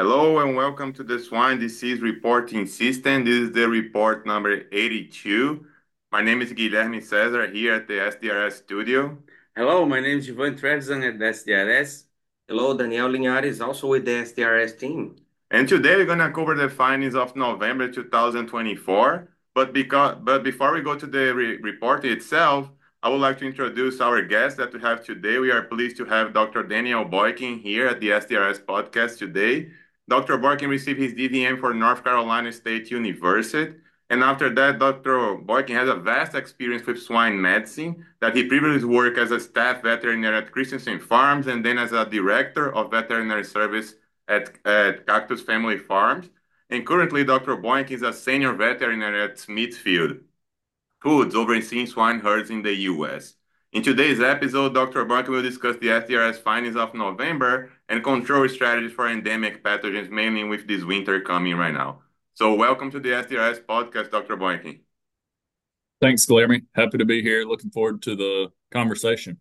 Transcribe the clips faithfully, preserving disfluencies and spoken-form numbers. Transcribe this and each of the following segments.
Hello and welcome to the Swine Disease Reporting System. This is the report number eighty-two. My name is Guilherme Cesar here at the S D R S studio. Hello, my name is Giovanni Trevisan at S D R S. Hello, Daniel Linhares, also with the S D R S team. And today we're going to cover the findings of November two thousand twenty-four. But, because, but before we go to the re report itself, I would like to introduce our guest that we have today. We are pleased to have Doctor Daniel Boykin here at the S D R S podcast today. Doctor Boykin received his D V M for North Carolina State University. And after that, Doctor Boykin has a vast experience with swine medicine, that he previously worked as a staff veterinarian at Christensen Farms and then as a director of veterinary service at, at Cactus Family Farms. And currently, Doctor Boykin is a senior veterinarian at Smithfield Foods, overseeing swine herds in the U S. In today's episode, Doctor Boykin will discuss the S D R S findings of November and control strategies for endemic pathogens, mainly with this winter coming right now. So welcome to the S D R S podcast, Doctor Boykin. Thanks, Guilherme. Happy to be here. Looking forward to the conversation.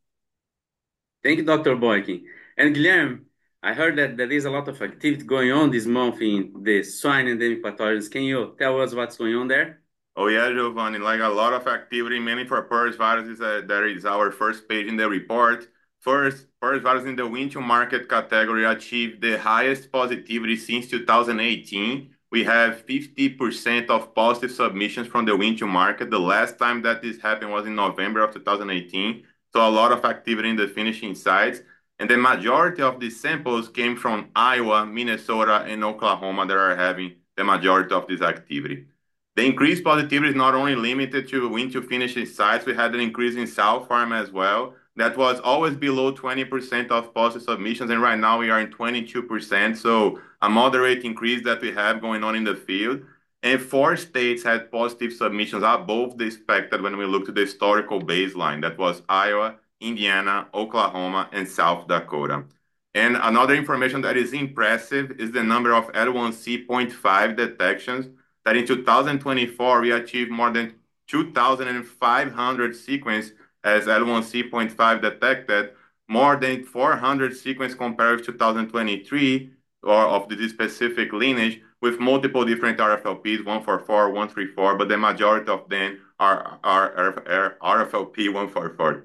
Thank you, Doctor Boykin. And Guilherme, I heard that there is a lot of activity going on this month in the swine endemic pathogens. Can you tell us what's going on there? Oh yeah, Giovanni, like a lot of activity, mainly for PRRS viruses. Uh, that is our first page in the report. First, PRRS virus in the winter market category achieved the highest positivity since two thousand eighteen. We have fifty percent of positive submissions from the winter market. The last time that this happened was in November of two thousand eighteen. So a lot of activity in the finishing sites. And the majority of these samples came from Iowa, Minnesota, and Oklahoma that are having the majority of this activity. The increased positivity is not only limited to win to finish in sites, we had an increase in South Farm as well. That was always below twenty percent of positive submissions, and right now we are in twenty-two percent. So a moderate increase that we have going on in the field. And four states had positive submissions above the expected when we look to the historical baseline. That was Iowa, Indiana, Oklahoma, and South Dakota. And another information that is impressive is the number of L one C point five detections, that in two thousand twenty-four, we achieved more than two thousand five hundred sequence as L one C point five detected, more than four hundred sequence compared to two thousand twenty-three, or of this specific lineage, with multiple different R F L Ps, one forty-four, one thirty-four, but the majority of them are, are, are R F L P one forty-four.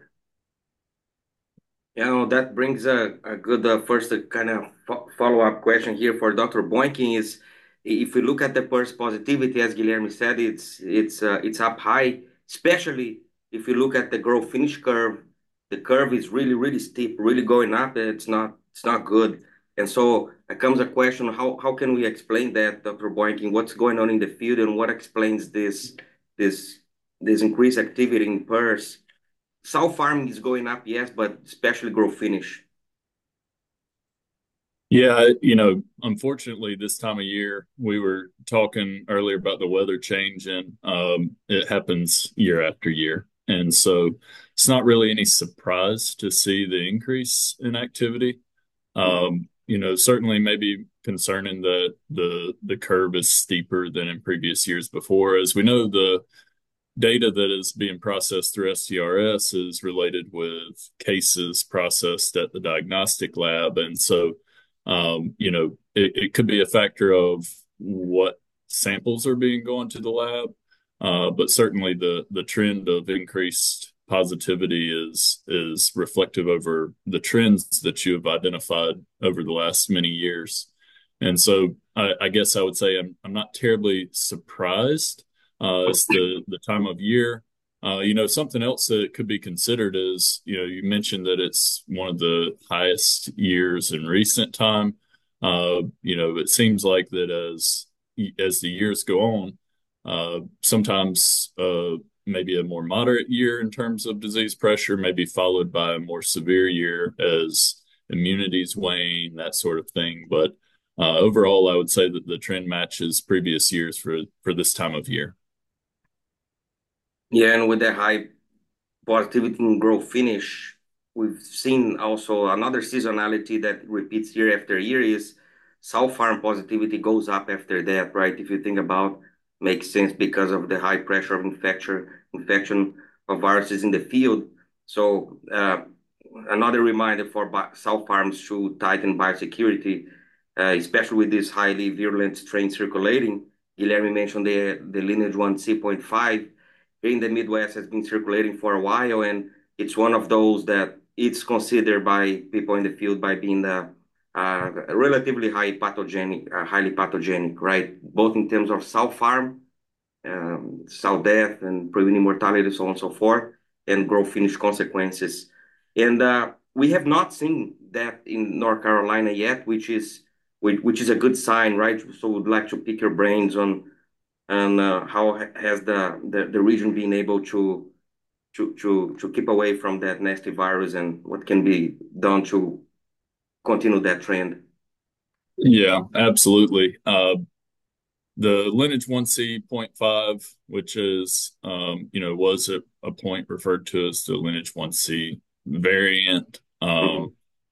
You know, that brings a, a good uh, first uh, kind of fo follow-up question here for Doctor Boykin is, if we look at the PRRS positivity, as Guilherme said, it's it's uh, it's up high, especially if you look at the growth finish curve. The curve is really, really steep, really going up. It's not it's not good. And so there comes a question, how how can we explain that, Doctor Boykin? What's going on in the field and what explains this this this increased activity in PRRS? South Farm is going up, yes, but especially growth finish. Yeah, you know, unfortunately, this time of year, we were talking earlier about the weather change, and um, it happens year after year. And so it's not really any surprise to see the increase in activity. Um, you know, certainly maybe concerning that the the curve is steeper than in previous years before. As we know, the data that is being processed through S D R S is related with cases processed at the diagnostic lab. And so, um, you know, it, it could be a factor of what samples are being going to the lab. Uh, but certainly the the trend of increased positivity is is reflective over the trends that you have identified over the last many years. And so I, I guess I would say I'm I'm not terribly surprised. Uh, it's the the time of year. Uh, you know, something else that could be considered is, you know, you mentioned that it's one of the highest years in recent time. Uh, you know, it seems like that as as the years go on, uh, sometimes uh, maybe a more moderate year in terms of disease pressure, maybe followed by a more severe year as immunities wane, that sort of thing. But uh, overall, I would say that the trend matches previous years for for this time of year. Yeah, and with the high positivity in growth finish, we've seen also another seasonality that repeats year after year is South Farm positivity goes up after that, right? If you think about, makes sense because of the high pressure of infection, infection of viruses in the field. So uh, another reminder for South Farms to tighten biosecurity. uh, especially with this highly virulent strain circulating. Guilherme mentioned the, the lineage one C point five here in the Midwest has been circulating for a while, and it's one of those that it's considered by people in the field by being the uh, relatively high pathogenic, uh, highly pathogenic, right? Both in terms of sow farm, um, sow death, and preventing mortality, so on and so forth, and growth finish consequences. And uh, we have not seen that in North Carolina yet, which is which, which is a good sign, right? So we'd like to pick your brains on on uh, how has the, the the region been able to to to to keep away from that nasty virus and what can be done to continue that trend. Yeah, absolutely. Uh, the lineage one C point five, which is, um, you know, was at a point referred to as the lineage one C variant. Mm-hmm. Um,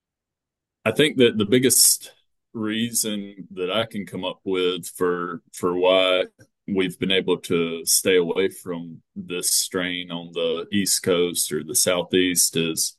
I think that the biggest reason that I can come up with for for why we've been able to stay away from this strain on the East Coast or the Southeast is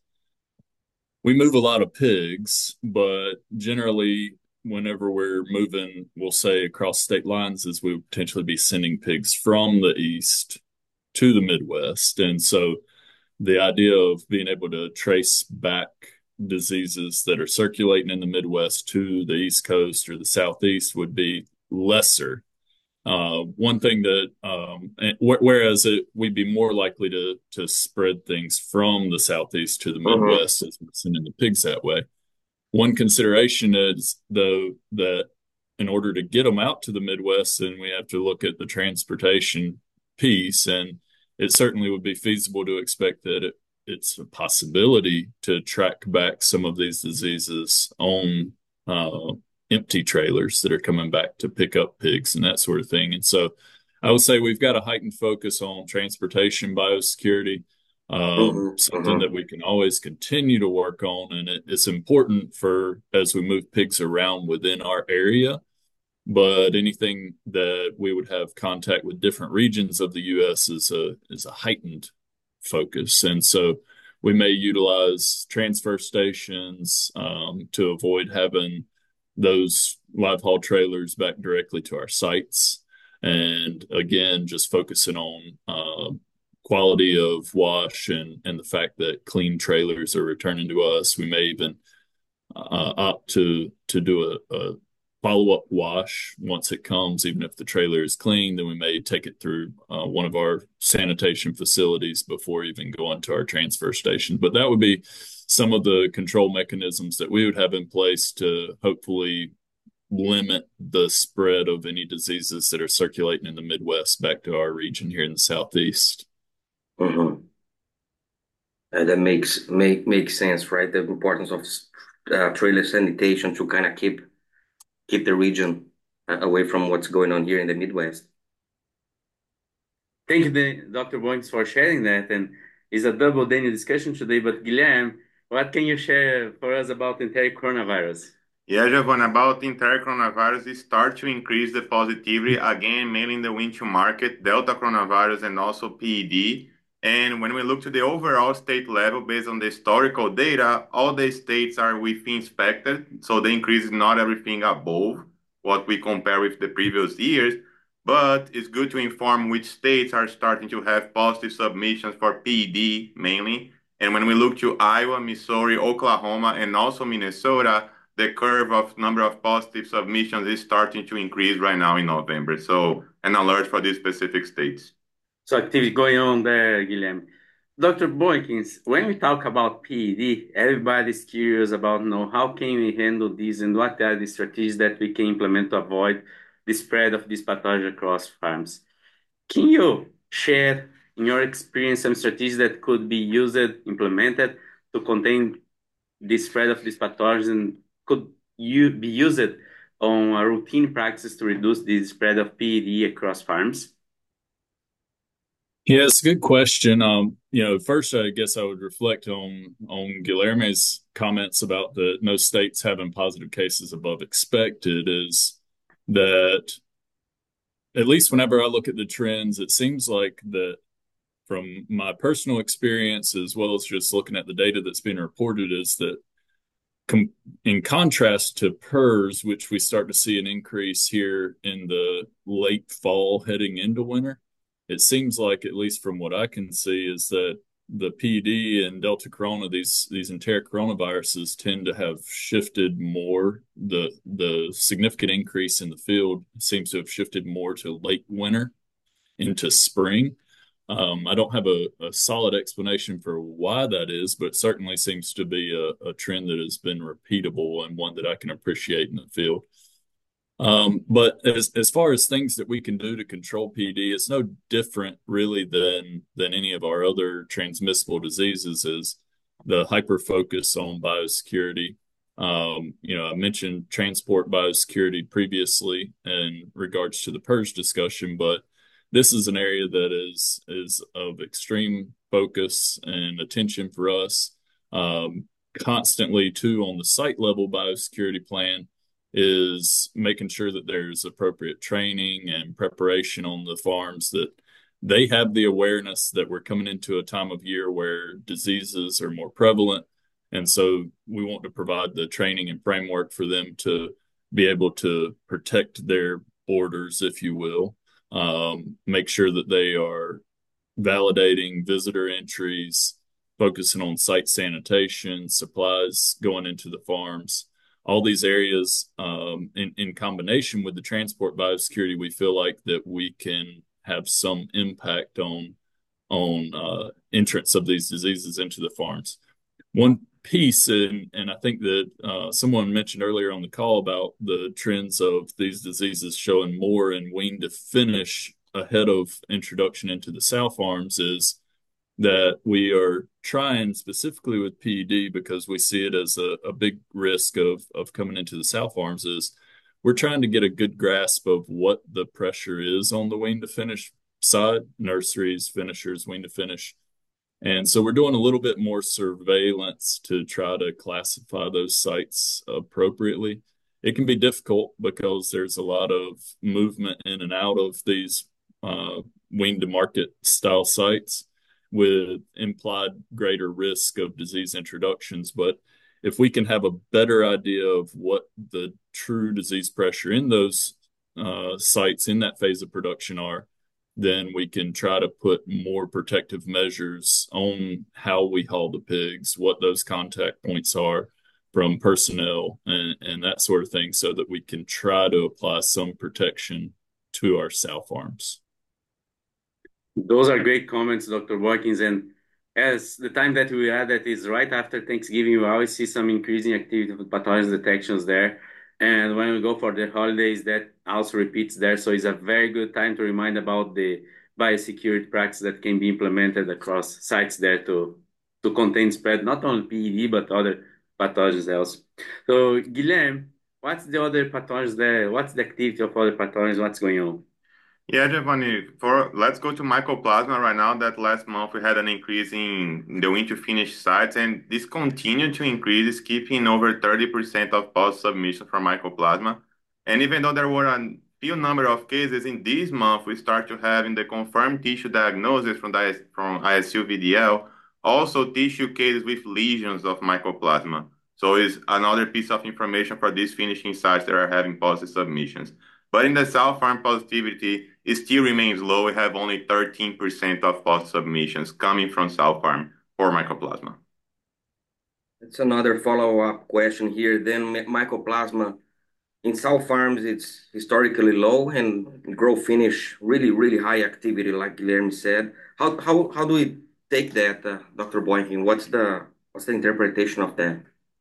we move a lot of pigs, but generally, whenever we're moving, we'll say across state lines, is we would potentially be sending pigs from the East to the Midwest. And so the idea of being able to trace back diseases that are circulating in the Midwest to the East Coast or the Southeast would be lesser. Uh, one thing that, um, wh- whereas it, we'd be more likely to to spread things from the Southeast to the Mm-hmm. Midwest as we're sending the pigs that way. One consideration is, though, that in order to get them out to the Midwest, then we have to look at the transportation piece, and it certainly would be feasible to expect that it, it's a possibility to track back some of these diseases on uh, empty trailers that are coming back to pick up pigs and that sort of thing. And so I would say we've got a heightened focus on transportation biosecurity, um, Mm-hmm. something Mm-hmm. that we can always continue to work on. And it, it's important for as we move pigs around within our area, but anything that we would have contact with different regions of the U S is a is a heightened focus. And so we may utilize transfer stations um, to avoid having those live haul trailers back directly to our sites. And again, just focusing on uh, quality of wash and and the fact that clean trailers are returning to us. We may even uh, opt to to do a, a follow-up wash once it comes, even if the trailer is clean. Then we may take it through uh, one of our sanitation facilities before even going to our transfer station. But that would be some of the control mechanisms that we would have in place to hopefully limit the spread of any diseases that are circulating in the Midwest back to our region here in the Southeast. Mm-hmm. And that makes make makes sense, right? The importance of uh, trailer sanitation to kind of keep keep the region uh, away from what's going on here in the Midwest. Thank you, Doctor Boinks, for sharing that. And it's a double Daniel discussion today. But Guilherme, what can you share for us about enteric coronavirus? Yeah, Giovanni, about enteric coronavirus, it start to increase the positivity again, mainly in the winter market, Delta coronavirus, and also P E D. And when we look to the overall state level, based on the historical data, all the states are within expected. So the increase is not everything above what we compare with the previous years, but it's good to inform which states are starting to have positive submissions for P E D mainly. And when we look to Iowa, Missouri, Oklahoma, and also Minnesota, the curve of number of positive submissions is starting to increase right now in November. So an alert for these specific states. So activity going on there, Guilherme. Doctor Boykins, when we talk about P E D, everybody's curious about know how can we handle this and what are the strategies that we can implement to avoid the spread of this pathogen across farms. Can you share, in your experience, some strategies that could be used, implemented to contain the spread of this pathogen? Could you be used on a routine practice to reduce the spread of P E D across farms? Yeah, it's a good question. Um, you know, first, I guess I would reflect on on Guilherme's comments about the no states having positive cases above expected. Is that at least whenever I look at the trends, it seems like that from my personal experience, as well as just looking at the data that's being reported, is that com in contrast to P R R S, which we start to see an increase here in the late fall heading into winter, it seems like, at least from what I can see, is that the P D and Delta Corona, these these enteric coronaviruses, tend to have shifted more. The the significant increase in the field seems to have shifted more to late winter into spring. Um, I don't have a, a solid explanation for why that is, but it certainly seems to be a, a trend that has been repeatable and one that I can appreciate in the field. Um, but as as far as things that we can do to control P D, it's no different really than than any of our other transmissible diseases. Is the hyper focus on biosecurity. Um, you know, I mentioned transport biosecurity previously in regards to the P R R S discussion, but this is an area that is is of extreme focus and attention for us. Um, constantly, too, on the site level biosecurity plan is making sure that there's appropriate training and preparation on the farms, that they have the awareness that we're coming into a time of year where diseases are more prevalent. And so we want to provide the training and framework for them to be able to protect their borders, if you will, um, make sure that they are validating visitor entries, focusing on site sanitation, supplies going into the farms. All these areas, um, in, in combination with the transport biosecurity, we feel like that we can have some impact on on uh, entrance of these diseases into the farms. One piece, and, and I think that uh, someone mentioned earlier on the call about the trends of these diseases showing more in wean to finish ahead of introduction into the sow farms, is that we are trying specifically with P E D, because we see it as a, a big risk of, of coming into the sow farms, is we're trying to get a good grasp of what the pressure is on the wean to finish side, nurseries, finishers, wean to finish. And so we're doing a little bit more surveillance to try to classify those sites appropriately. It can be difficult because there's a lot of movement in and out of these uh, wean to market style sites, with implied greater risk of disease introductions. But if we can have a better idea of what the true disease pressure in those uh, sites in that phase of production are, then we can try to put more protective measures on how we haul the pigs, what those contact points are from personnel, and, and that sort of thing, so that we can try to apply some protection to our sow farms. Those are great comments, Doctor Watkins. And as the time that we are, that is right after Thanksgiving, we always see some increasing activity of pathogen detections there. And when we go for the holidays, that also repeats there. So it's a very good time to remind about the biosecurity practice that can be implemented across sites there to, to contain spread, not only P E D, but other pathogens else. So, Guilherme, what's the other pathogens there? What's the activity of other pathogens? What's going on? Yeah, Giovanni, for let's go to Mycoplasma right now. That last month we had an increase in the win to finish sites, and this continued to increase, keeping over thirty percent of post submission for Mycoplasma. And even though there were a few number of cases in this month, we start to have in the confirmed tissue diagnosis from the from I S U V D L, also tissue cases with lesions of Mycoplasma. So it's another piece of information for these finishing sites that are having positive submissions. But in the sow farm positivity, it still remains low. We have only thirteen percent of post submissions coming from sow farm for Mycoplasma. That's another follow-up question here. Then Mycoplasma in sow farms, it's historically low, and grow finish really, really high activity, like Guilherme said. How how how do we take that, uh, Doctor Boykin? What's the what's the interpretation of that?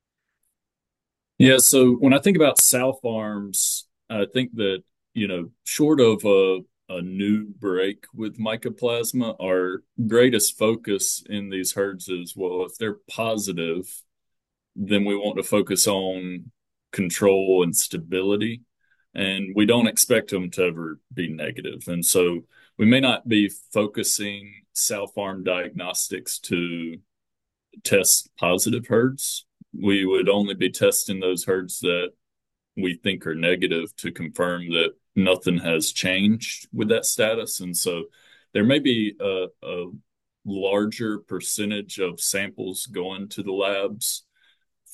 Yeah, so when I think about sow farms, I think that, you know, short of a, a new break with Mycoplasma, our greatest focus in these herds is, well, if they're positive, then we want to focus on control and stability. And we don't expect them to ever be negative. And so we may not be focusing sow farm diagnostics to test positive herds. We would only be testing those herds that we think are negative to confirm that nothing has changed with that status. And so there may be a, a larger percentage of samples going to the labs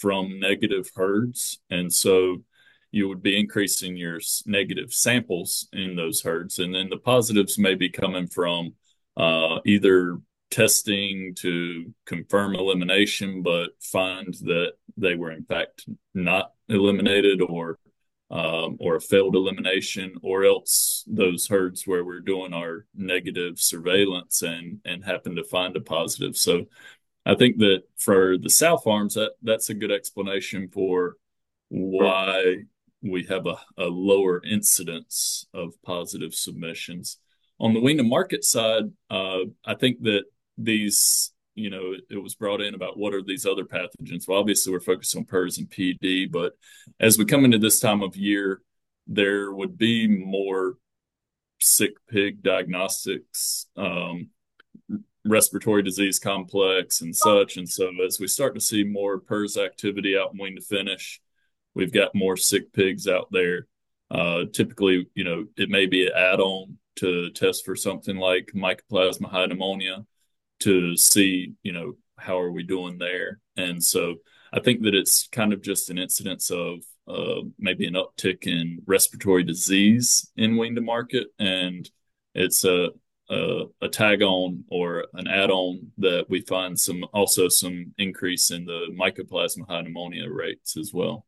from negative herds. And so you would be increasing your negative samples in those herds. And then the positives may be coming from uh, either testing to confirm elimination, but find that they were in fact not eliminated, or um, or a failed elimination, or else those herds where we're doing our negative surveillance and and happen to find a positive. So I think that for the sow farms, that that's a good explanation for why we have a, a lower incidence of positive submissions. On the wean to market side, uh, I think that these, you know, it, it was brought in about what are these other pathogens. Well, obviously we're focused on P R R S and P D, but as we come into this time of year, there would be more sick pig diagnostics, um, respiratory disease complex and such. And so as we start to see more P R R S activity out in wean to finish, we've got more sick pigs out there. Uh, typically, you know, it may be an add-on to test for something like Mycoplasma high pneumonia to see, you know, how are we doing there. And so I think that it's kind of just an incidence of uh, maybe an uptick in respiratory disease in wean to market. And it's a, a, a tag on or an add-on that we find some also some increase in the Mycoplasma high pneumonia rates as well.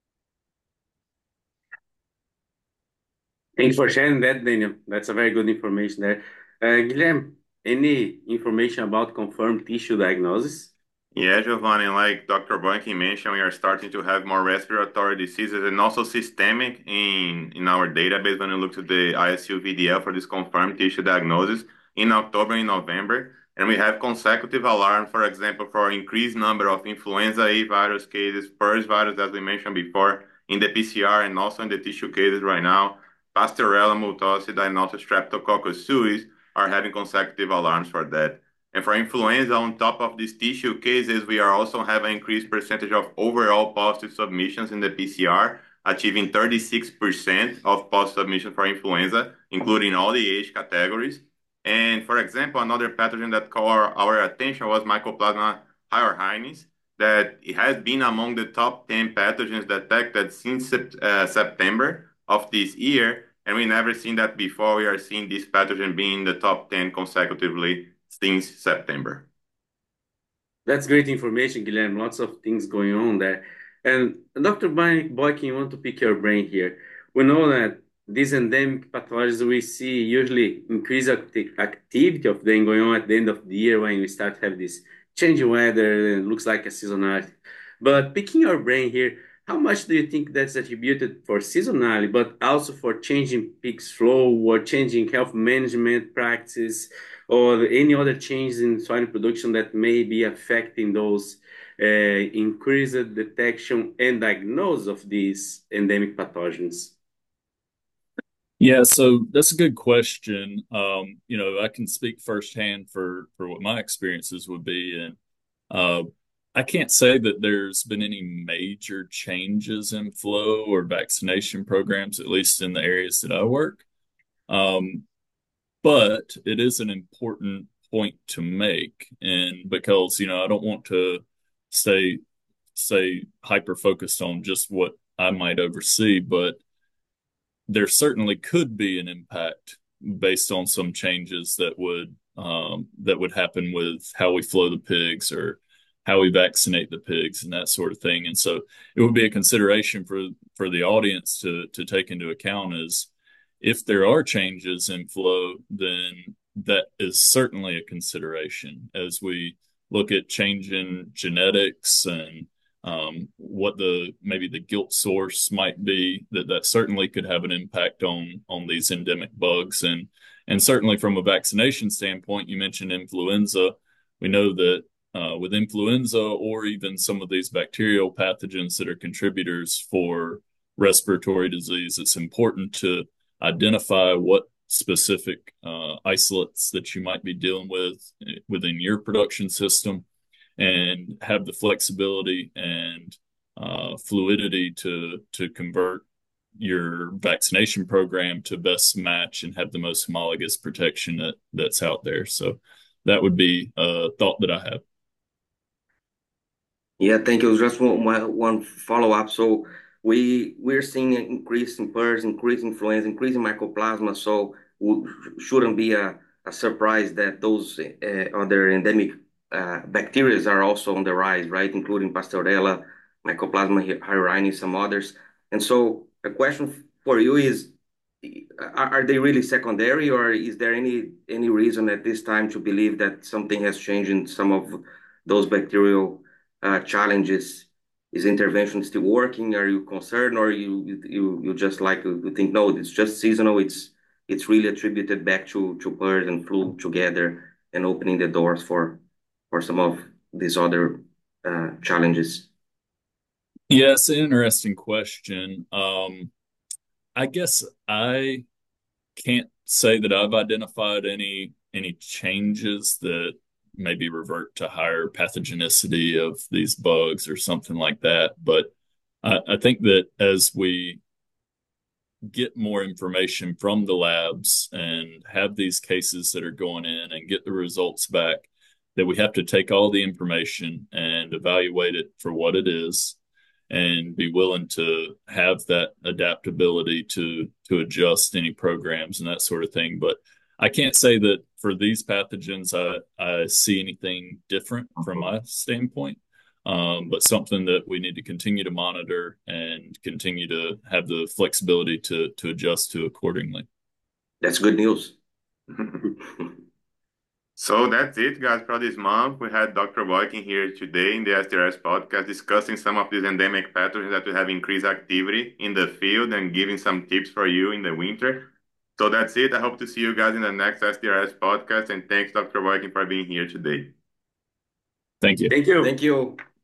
Thanks for sharing that, Daniel. That's a very good information there. Uh, Guilherme, any information about confirmed tissue diagnosis? Yeah, Giovanni, like Doctor Boykin mentioned, we are starting to have more respiratory diseases and also systemic in, in our database when we look to the I S U V D L for this confirmed tissue diagnosis in October and November. And we have consecutive alarm, for example, for increased number of influenza A virus cases, P R R S virus, as we mentioned before, in the P C R and also in the tissue cases right now. Pasteurella multocida and also Streptococcus suis are having consecutive alarms for that. And for influenza, on top of these tissue cases, we are also having an increased percentage of overall positive submissions in the P C R, achieving thirty-six percent of positive submissions for influenza, including all the age categories. And for example, another pathogen that caught our, our attention was Mycoplasma hyoarrhines, that it has been among the top ten pathogens detected since uh, September of this year. And we never seen that before. We are seeing this pathogen being in the top ten consecutively since September. That's great information, Guilherme. Lots of things going on there. And Doctor Boykin, want to pick your brain here. We know that these endemic pathologies we see usually increase acti activity of them going on at the end of the year when we start to have this changing weather and it looks like a seasonality. But picking your brain here, how much do you think that's attributed for seasonality, but also for changing pigs flow or changing health management practices or any other changes in soil production that may be affecting those uh, increased detection and diagnosis of these endemic pathogens? Yeah, so that's a good question. Um, you know, I can speak firsthand for for what my experiences would be, and uh, I can't say that there's been any major changes in flow or vaccination programs, at least in the areas that I work. Um, but it is an important point to make, and because, you know, I don't want to stay stay hyper focused on just what I might oversee, but there certainly could be an impact based on some changes that would um, that would happen with how we flow the pigs or how we vaccinate the pigs and that sort of thing. And so it would be a consideration for for the audience to to take into account is if there are changes in flow, then that is certainly a consideration as we look at changing genetics and um, what the maybe the guilt source might be, that that certainly could have an impact on on these endemic bugs. And and certainly from a vaccination standpoint, you mentioned influenza. We know that uh, with influenza or even some of these bacterial pathogens that are contributors for respiratory disease, it's important to identify what specific uh, isolates that you might be dealing with within your production system and have the flexibility and uh, fluidity to to convert your vaccination program to best match and have the most homologous protection that, that's out there. So that would be a thought that I have. Yeah, thank you. Just one, one one follow-up. So we we're seeing an increase in PRRS, increase in influenza, increase in mycoplasma. So we shouldn't be a, a surprise that those uh, other endemic uh, bacteria are also on the rise, right? Including Pasteurella, Mycoplasma hy- hyrrini, some others. And so the question for you is, are, are they really secondary, or is there any any reason at this time to believe that something has changed in some of those bacterial uh, challenges? Is intervention still working? Are you concerned, or you you you just like you think no, it's just seasonal. It's it's really attributed back to to PRRS and flu together and opening the doors for for some of these other uh, challenges. Yeah, it's an interesting question. Um, I guess I can't say that I've identified any any changes that maybe revert to higher pathogenicity of these bugs or something like that. But I, I think that as we get more information from the labs and have these cases that are going in and get the results back, that we have to take all the information and evaluate it for what it is and be willing to have that adaptability to to adjust any programs and that sort of thing. But I can't say that for these pathogens I, I see anything different from my standpoint. Um, but something that we need to continue to monitor and continue to have the flexibility to to adjust to accordingly. That's good news. So that's it, guys, for this month. We had Doctor Boykin here today in the S T R S podcast discussing some of these endemic pathogens that will have increased activity in the field and giving some tips for you in the winter. So that's it. I hope to see you guys in the next S T R S podcast. And thanks, Doctor Boykin, for being here today. Thank you. Thank you. Thank you.